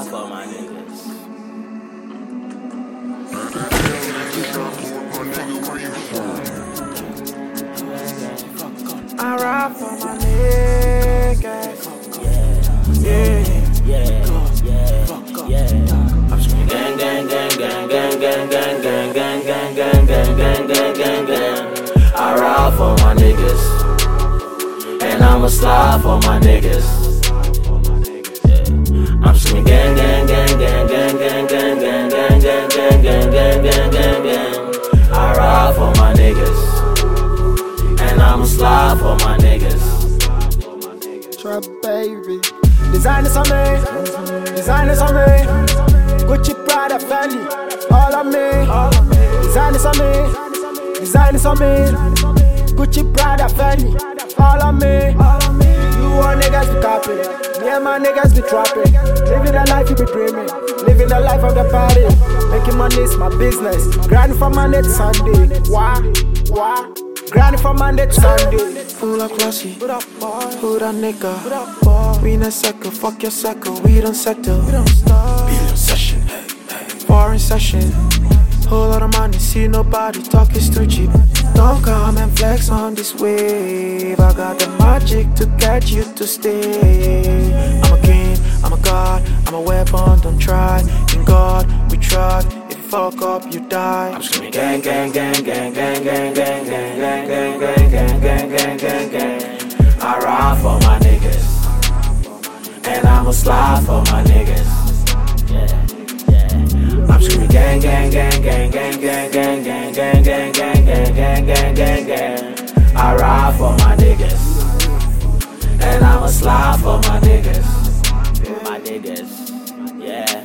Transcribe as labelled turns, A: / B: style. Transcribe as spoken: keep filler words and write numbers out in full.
A: slide for my niggas.
B: I ride for my niggas. Yeah,
A: yeah, yeah, yeah. I'm screaming gang, gang, gang, gang, gang, gang, gang, gang, gang, gang, gang, gang, gang, gang, gang, gang. I ride for my niggas, and I'ma slide for my niggas. I'm screaming gang, gang, gang, gang, gang, gang, gang, gang, gang, gang, gang, gang, gang, gang, gang, gang. I ride for my niggas, and I'ma slide for my niggas.
B: Trap baby. Designers on me, designers on me. Gucci, Prada, Fendi, all on me. Designers on me, designers on me. Gucci, Prada, Fendi, all on me. You all niggas be copying, me and my niggas be trapping. Living the life you be dreaming, living the life of the party. Making money is my business, grinding from Monday to Sunday. Why, why? Grinding from Monday to Sunday.
C: Full up classy, who that nigga? We in a second, fuck your second, we don't settle. We don't stop. Billion session, hey, hey. Foreign session, whole lot of money, see nobody talk is too cheap. Don't come and flex on this wave. I got the magic to get you to stay. I'm a king, I'm a god, I'm a weapon, don't try. In God, we trust. Fuck up, you die.
A: I'm screaming gang, gang, gang, gang, gang, gang, gang, gang, gang, gang, gang, gang, gang, gang, gang, gang. I ride for my niggas, and I'ma slide for my niggas. Yeah, yeah. I'm screaming gang, gang, gang, gang, gang, gang, gang, gang, gang, gang, gang, gang, gang, gang, gang, gang. I ride for my niggas, and I'ma slide for my niggas. My niggas, yeah.